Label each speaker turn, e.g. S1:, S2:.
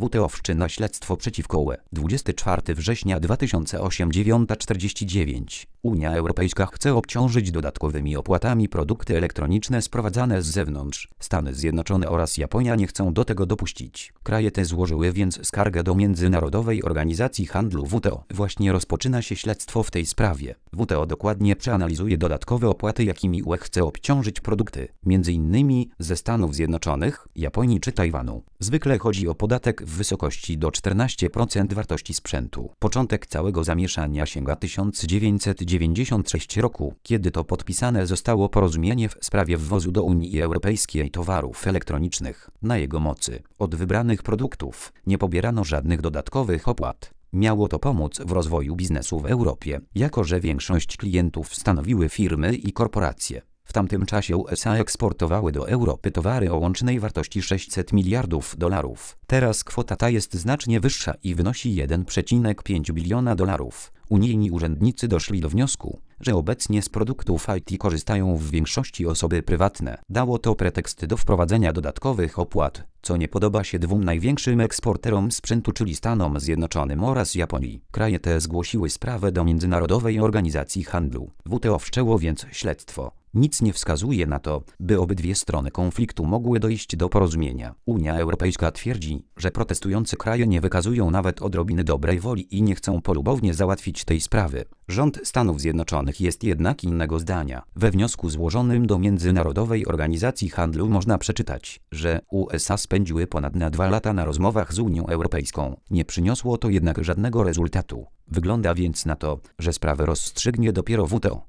S1: WTO wszczyna śledztwo przeciwko UE. 24 września 2008 9:49. Unia Europejska chce obciążyć dodatkowymi opłatami produkty elektroniczne sprowadzane z zewnątrz. Stany Zjednoczone oraz Japonia nie chcą do tego dopuścić. Kraje te złożyły więc skargę do Międzynarodowej Organizacji Handlu WTO. Właśnie rozpoczyna się śledztwo w tej sprawie. WTO dokładnie przeanalizuje dodatkowe opłaty, jakimi UE chce obciążyć produkty, m.in. ze Stanów Zjednoczonych, Japonii czy Tajwanu. Zwykle chodzi o podatek w wysokości do 14% wartości sprzętu. Początek całego zamieszania sięga 1996 roku, kiedy to podpisane zostało porozumienie w sprawie wwozu do Unii Europejskiej towarów elektronicznych. Na jego mocy od wybranych produktów nie pobierano żadnych dodatkowych opłat. Miało to pomóc w rozwoju biznesu w Europie, jako że większość klientów stanowiły firmy i korporacje. W tamtym czasie USA eksportowały do Europy towary o łącznej wartości $600 miliardów. Teraz kwota ta jest znacznie wyższa i wynosi $1,5 biliona. Unijni urzędnicy doszli do wniosku, że obecnie z produktów IT korzystają w większości osoby prywatne. Dało to pretekst do wprowadzenia dodatkowych opłat, co nie podoba się dwóm największym eksporterom sprzętu, czyli Stanom Zjednoczonym oraz Japonii. Kraje te zgłosiły sprawę do Międzynarodowej Organizacji Handlu. WTO wszczęło więc śledztwo. Nic nie wskazuje na to, by obydwie strony konfliktu mogły dojść do porozumienia. Unia Europejska twierdzi, że protestujące kraje nie wykazują nawet odrobiny dobrej woli i nie chcą polubownie załatwić tej sprawy. Rząd Stanów Zjednoczonych jest jednak innego zdania. We wniosku złożonym do Międzynarodowej Organizacji Handlu można przeczytać, że USA spędziły ponad 2 lata na rozmowach z Unią Europejską. Nie przyniosło to jednak żadnego rezultatu. Wygląda więc na to, że sprawę rozstrzygnie dopiero WTO.